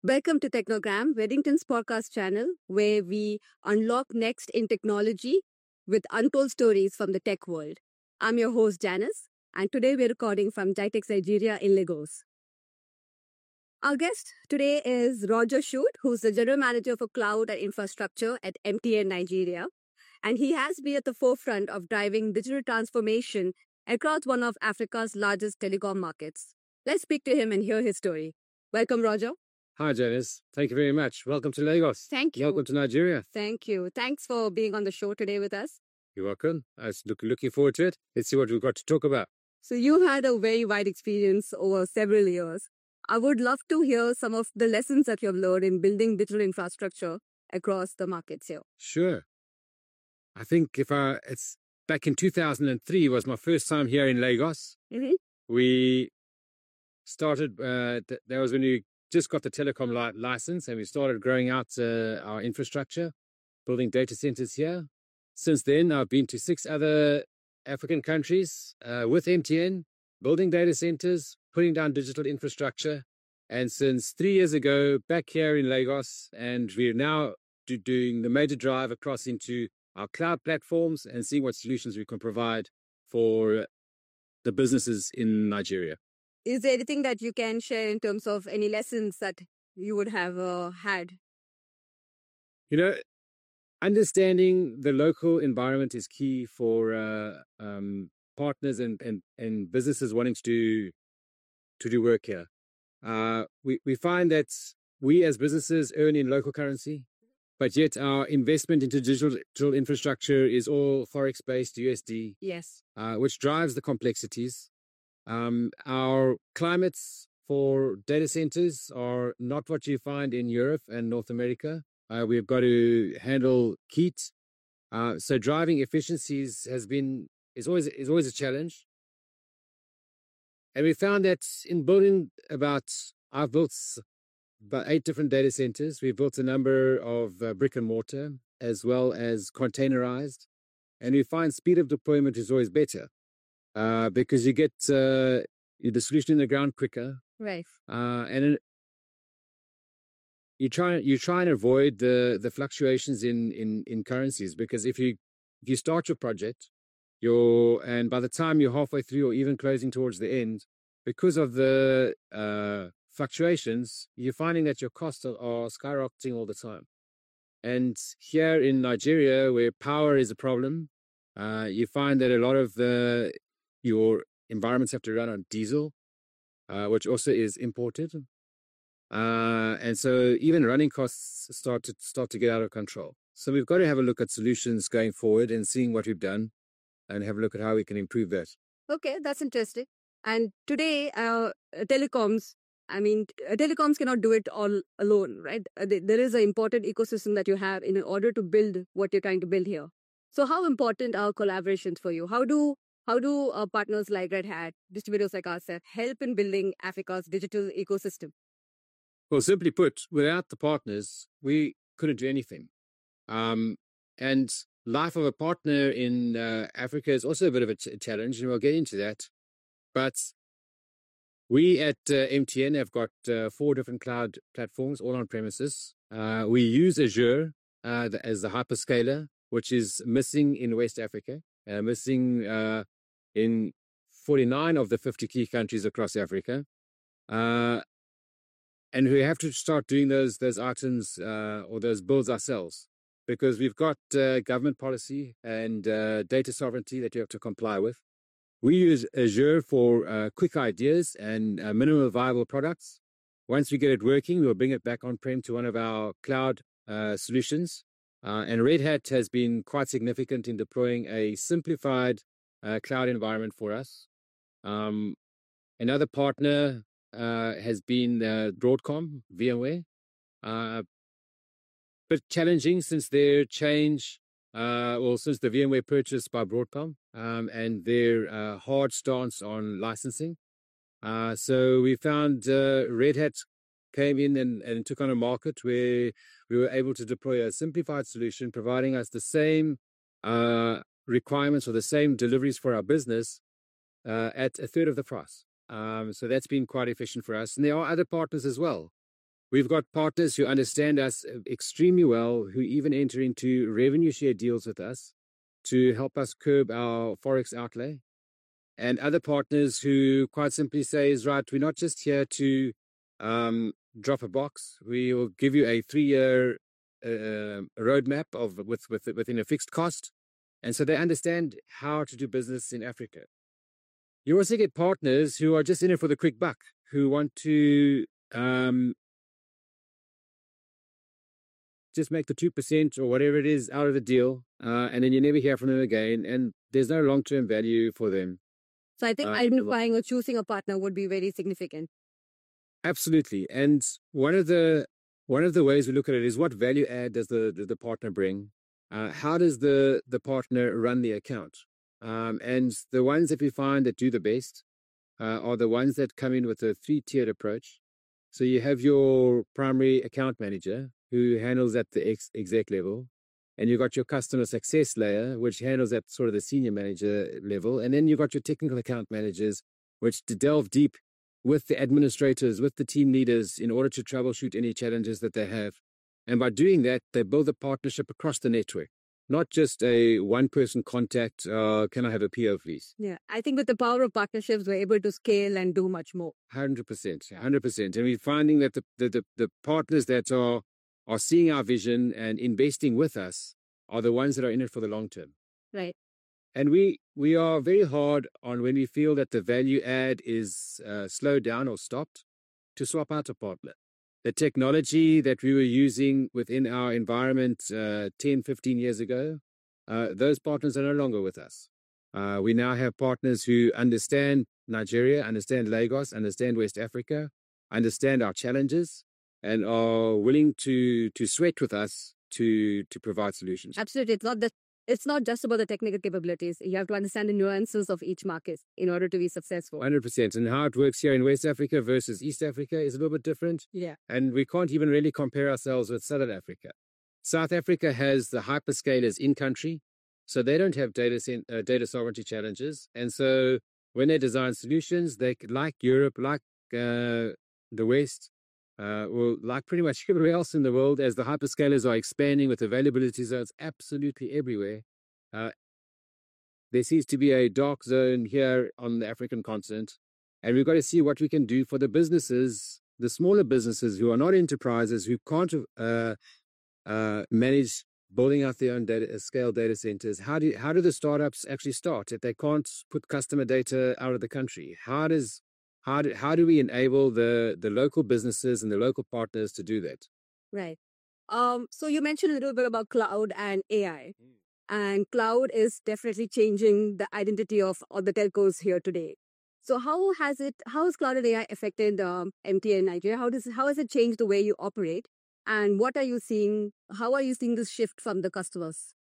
Welcome to Technogram, Weddington's podcast channel, where we unlock next in technology with untold stories from the tech world. I'm your host, Janice, and today we're recording from Jitex Nigeria in Lagos. Our guest today is Roger Shute, who's the General Manager for Cloud and Infrastructure at MTN Nigeria, and he has been at the forefront of driving digital transformation across one of Africa's largest telecom markets. Let's speak to him and hear his story. Welcome, Roger. Hi, Janice. Thank you very much. Welcome to Lagos. Thank you. Welcome to Nigeria. Thank you. Thanks for being on the show today with us. You're welcome. I was looking forward to it. Let's see what we've got to talk about. So you've had a very wide experience over several years. I would love to hear some of the lessons that you've learned in building digital infrastructure across the markets here. Sure. I think it's back in 2003 was my first time here in Lagos. Mm-hmm. We started, that was when we just got the telecom license, and we started growing out our infrastructure, building data centers here. Since then, I've been to 6 other African countries with MTN, building data centers, putting down digital infrastructure. And since 3 years ago, back here in Lagos, and we're now doing the major drive across into our cloud platforms and seeing what solutions we can provide for the businesses in Nigeria. Is there anything that you can share in terms of any lessons that you would have had? You know, understanding the local environment is key for partners and businesses wanting to do work here. We find that we as businesses earn in local currency, but yet our investment into digital infrastructure is all Forex-based USD. Yes. Which drives the complexities. Our climates for data centers are not what you find in Europe and North America. We've got to handle heat. So driving efficiencies is always a challenge. And we found that in building I've built about 8 different data centers. We've built a number of brick and mortar as well as containerized. And we find speed of deployment is always better because you get the solution in the ground quicker. Right. And you try and avoid the fluctuations in currencies, because if you start your project, and by the time you're halfway through or even closing towards the end, because of the fluctuations, you're finding that your costs are skyrocketing all the time. And here in Nigeria, where power is a problem, you find that a lot of your environments have to run on diesel, which also is imported. And so even running costs start to get out of control. So we've got to have a look at solutions going forward and seeing what we've done and have a look at how we can improve that. Okay, that's interesting. And today, telecoms cannot do it all alone, right? There is an important ecosystem that you have in order to build what you're trying to build here. So how important are collaborations for you? How do partners like Red Hat, distributors like us, help in building Africa's digital ecosystem? Well, simply put, without the partners, we couldn't do anything. And life of a partner in Africa is also a bit of a challenge, and we'll get into that. But we at MTN have got 4 different cloud platforms, all on premises. We use Azure as the hyperscaler, which is missing in West Africa, missing in 49 of the 50 key countries across Africa. And we have to start doing those items or those builds ourselves, because we've got government policy and data sovereignty that you have to comply with. We use Azure for quick ideas and minimal viable products. Once we get it working, we'll bring it back on-prem to one of our cloud solutions. And Red Hat has been quite significant in deploying a simplified cloud environment for us. Another partner has been Broadcom, VMware. But challenging since their change, since the VMware purchase by Broadcom and their hard stance on licensing. So we found Red Hat came in and took on a market where we were able to deploy a simplified solution, providing us the same requirements or the same deliveries for our business at a third of the price. So that's been quite efficient for us. And there are other partners as well. We've got partners who understand us extremely well, who even enter into revenue share deals with us to help us curb our forex outlay. And other partners who quite simply say is right, we're not just here to drop a box. We will give you a 3-year roadmap within a fixed cost. And so they understand how to do business in Africa. You also get partners who are just in it for the quick buck, who want to just make the 2% or whatever it is out of the deal, and then you never hear from them again, and there's no long-term value for them. So I think identifying or choosing a partner would be very significant. Absolutely. And one of the ways we look at it is what value add does the partner bring? How does the partner run the account? And the ones that we find that do the best are the ones that come in with a 3-tiered approach. So you have your primary account manager who handles at the exec level, and you've got your customer success layer, which handles at sort of the senior manager level, and then you've got your technical account managers, which to delve deep with the administrators, with the team leaders in order to troubleshoot any challenges that they have. And by doing that, they build a partnership across the network, not just a one-person contact, can I have a PO, please? Yeah, I think with the power of partnerships, we're able to scale and do much more. 100%, 100%. And we're finding that the partners that are seeing our vision and investing with us are the ones that are in it for the long term. Right. And we are very hard on when we feel that the value add is slowed down or stopped to swap out a partner. The technology that we were using within our environment 10, 15 years ago, those partners are no longer with us. We now have partners who understand Nigeria, understand Lagos, understand West Africa, understand our challenges, and are willing to sweat with us to provide solutions. Absolutely. It's not just about the technical capabilities. You have to understand the nuances of each market in order to be successful. 100%. And how it works here in West Africa versus East Africa is a little bit different. Yeah. And we can't even really compare ourselves with Southern Africa. South Africa has the hyperscalers in country, so they don't have data sovereignty challenges. And so when they design solutions, they like Europe, like the West, well, like pretty much everywhere else in the world, as the hyperscalers are expanding with availability zones absolutely everywhere, there seems to be a dark zone here on the African continent. And we've got to see what we can do for the businesses, the smaller businesses who are not enterprises, who can't manage building out their own scale data centers. How do the startups actually start if they can't put customer data out of the country? How do we enable the local businesses and the local partners to do that? Right. So you mentioned a little bit about cloud and AI. And cloud is definitely changing the identity of all the telcos here today. So how has cloud and AI affected MTN Nigeria? How has it changed the way you operate? And what are you seeing? How are you seeing this shift from the customers?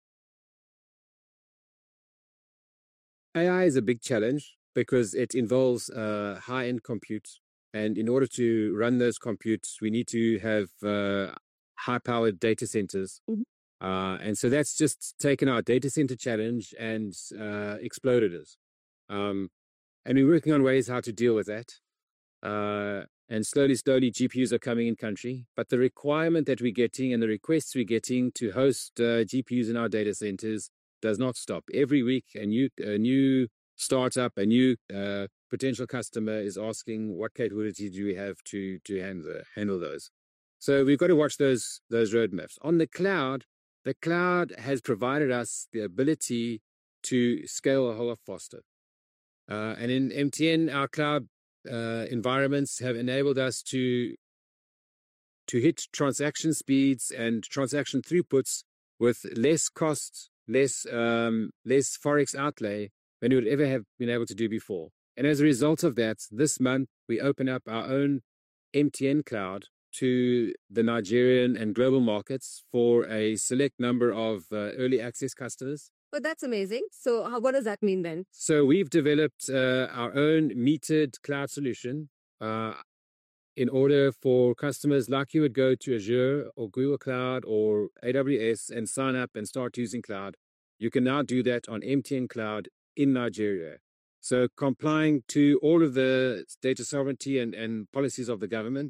AI is a big challenge because it involves high-end compute. And in order to run those computes, we need to have high-powered data centers. Mm-hmm. And so that's just taken our data center challenge and exploded us. And we're working on ways how to deal with that. And slowly, GPUs are coming in country. But the requirement that we're getting and the requests we're getting to host GPUs in our data centers does not stop. Every week, a new startup, a new potential customer is asking what capability do we have to handle those. So we've got to watch those roadmaps. On the cloud has provided us the ability to scale a whole lot faster. And in MTN, our cloud environments have enabled us to hit transaction speeds and transaction throughputs with less cost, less forex outlay than we would ever have been able to do before. And as a result of that, this month we open up our own MTN cloud to the Nigerian and global markets for a select number of early access customers. Oh, that's amazing. So what does that mean then? So we've developed our own metered cloud solution in order for customers like you would go to Azure or Google Cloud or AWS and sign up and start using cloud. You can now do that on MTN Cloud in Nigeria. So complying to all of the data sovereignty and policies of the government,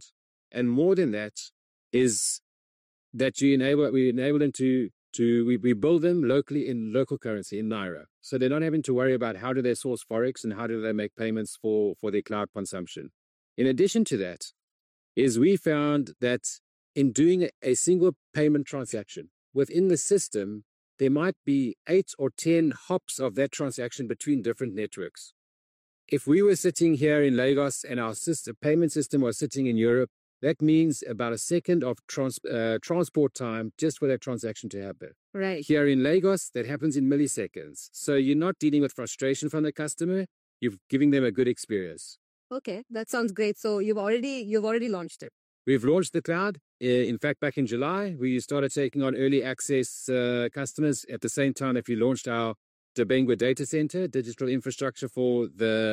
And more than that is that we enable them we build them locally in local currency, in Naira. So they're not having to worry about how do they source Forex and how do they make payments for their cloud consumption. In addition to that, is we found that in doing a single payment transaction within the system, there might be 8 or 10 hops of that transaction between different networks. If we were sitting here in Lagos and our payment system was sitting in Europe, that means about a second of transport time just for that transaction to happen. Right. Here in Lagos, that happens in milliseconds. So you're not dealing with frustration from the customer. You're giving them a good experience. Okay, that sounds great. So you've already launched it. We've launched the cloud. In fact, back in July, we started taking on early access customers at the same time that we launched our Dabengwa data center, digital infrastructure for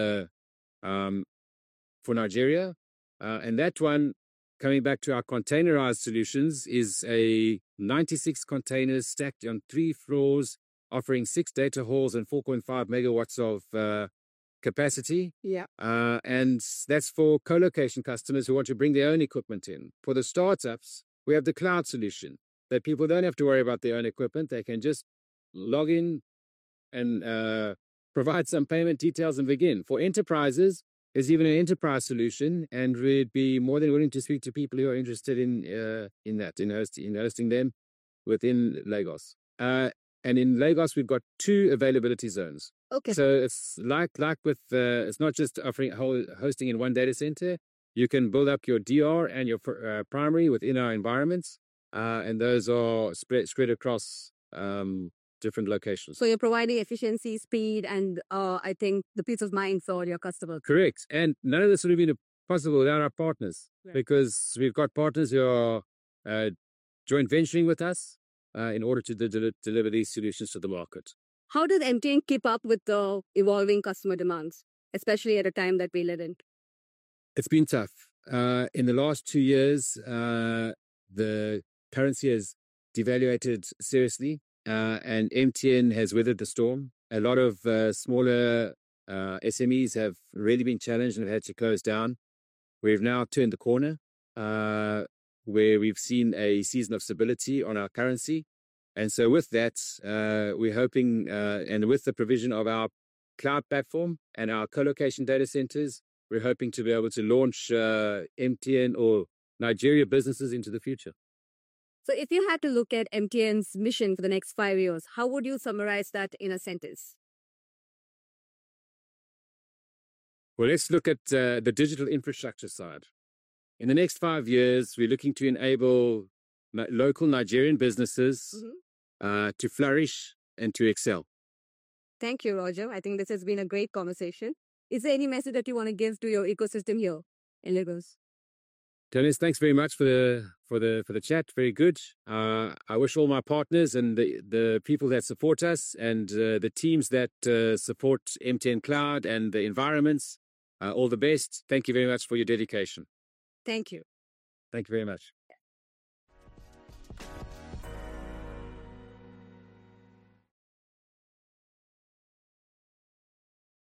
Nigeria. And that one, coming back to our containerized solutions, is a 96 containers stacked on 3 floors, offering 6 data halls and 4.5 megawatts of capacity. Yeah. And that's for co-location customers who want to bring their own equipment in. For the startups, we have the cloud solution that people don't have to worry about their own equipment. They can just log in and provide some payment details and begin. For enterprises, there's even an enterprise solution, and we'd be more than willing to speak to people who are interested in hosting them within Lagos. And in Lagos, we've got 2 availability zones. Okay. So it's like with it's not just offering hosting in one data center. You can build up your DR and your primary within our environments, and those are spread across different locations. So you're providing efficiency, speed, and I think the peace of mind for your customers. Correct. And none of this would have been possible without our partners, Right. because we've got partners who are joint venturing with us in order to deliver these solutions to the market. How does MTN keep up with the evolving customer demands, especially at a time that we live in? It's been tough. In the last 2 years, the currency has devaluated seriously, and MTN has weathered the storm. A lot of smaller SMEs have really been challenged and have had to close down. We've now turned the corner, where we've seen a season of stability on our currency. And so with that, we're hoping, and with the provision of our cloud platform and our co-location data centers, we're hoping to be able to launch MTN or Nigeria businesses into the future. So if you had to look at MTN's mission for the next 5 years, how would you summarize that in a sentence? Well, let's look at the digital infrastructure side. In the next 5 years, we're looking to enable local Nigerian businesses to flourish and to excel. Thank you, Roger. I think this has been a great conversation. Is there any message that you want to give to your ecosystem here in Lagos? Dennis, thanks very much for the chat. Very good. I wish all my partners and the people that support us and the teams that support MTN Cloud and the environments all the best. Thank you very much for your dedication. Thank you. Thank you very much.